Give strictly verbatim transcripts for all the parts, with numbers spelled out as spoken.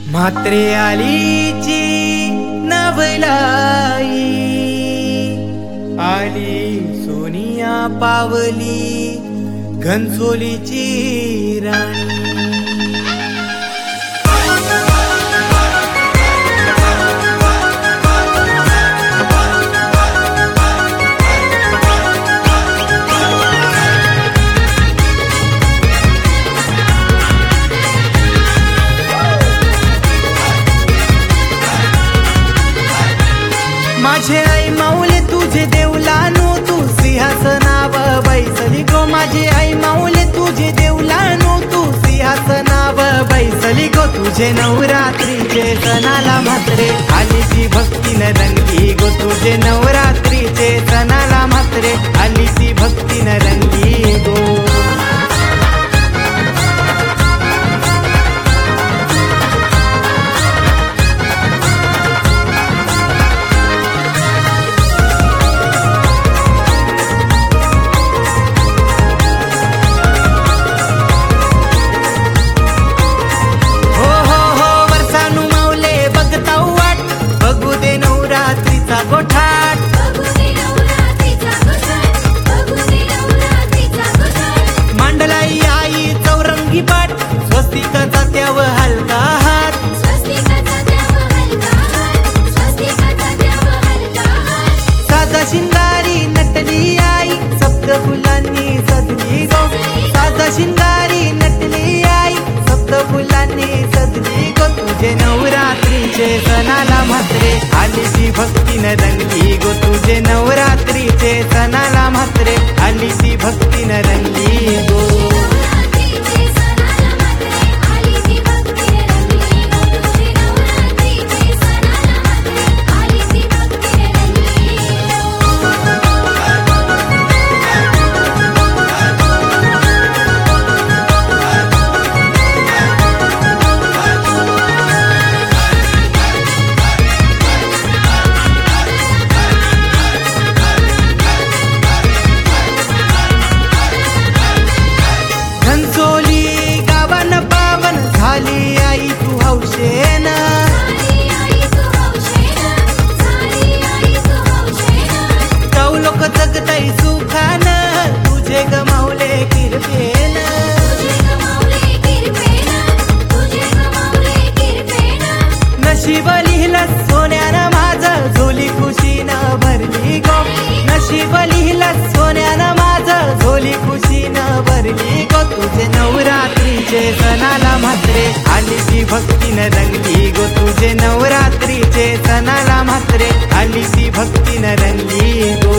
म्हात्रे आलीची नवलाई, आली सोनिया पावली घनसोलीची राणी। माझे आई माऊले तुझे देवलानो, तू सिंहासनावर बैसली गो। माझे आई माऊले तुझे देवलानो, तू सिंहासनावर बैसली गो। तुझे नवरात्रीचे सणाला म्हात्रे आलीची भक्तीन रंगी गो। तुझे नवरात्रीचे सणाला म्हात्रे आलीची भक्तीन रंगी गो। मांडलाई आई चौरंगी पाठ, स्वस्तिकाचा त्याव हलका हात। साजा शिंगारी नटली आई, सप्त फुलांनी सजली गो। साजा शिंगारी नटली आई, सप्त फुलांनी सजली गो। तुझे नवरात्रीचे सणाला म्हात्रे आलीची भक्तीन रंगली गो। तुझे नवरात्रीचे सणाला म्हात्रे आलीची भक्तीन रंगली गो। झाली आई तू हौशेन, गाव लोक जगताई सुखान, तुझे गमावले किरपेन। नशीब लिहिलं सोन्यानं माझं, झोली खुशीनं भरली गो। नशीब लिहिलं सोन्यानं माझं, झोली खुशीनं भरली गो। तुझे नवरात्रीचे सणाला म्हात्रे आलीची भक्तीन रंगली गो। तुझे नवरात्रीचे सणाला म्हात्रे आलीची भक्तीन रंगली गो।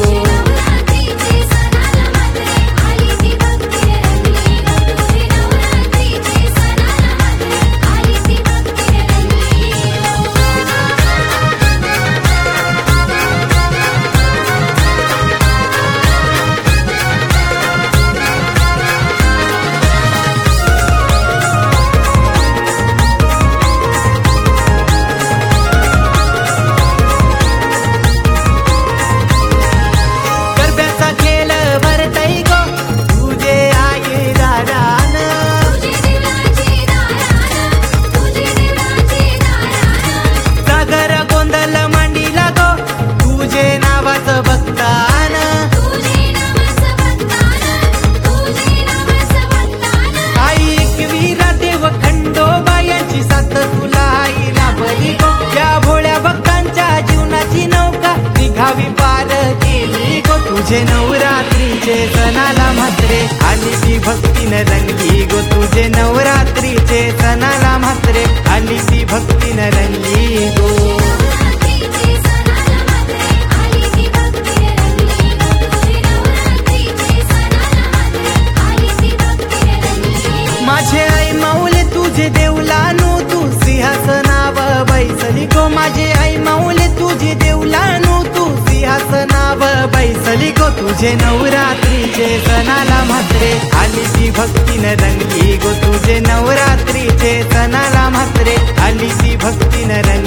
तुझे नवरात्रीचे सणाला म्हात्रे आलीची भक्तीन रंगली गो। तुझे नवरात्रीचे सणाला म्हात्रे आलीची भक्तीन रंगली गो। माझे आई माऊले तुझे देवलानो, तू सिंहासनावर बैसली गो। माझे आई माऊले तुझे देवलानो, तू सिंहासनावर बैसली गो। तुझे नवरात्रीचे सणाला म्हात्रे आलीची भक्तीन रंगली गो। तुझे नवरात्रीचे सणाला म्हात्रे आलीची भक्तीन रंगली।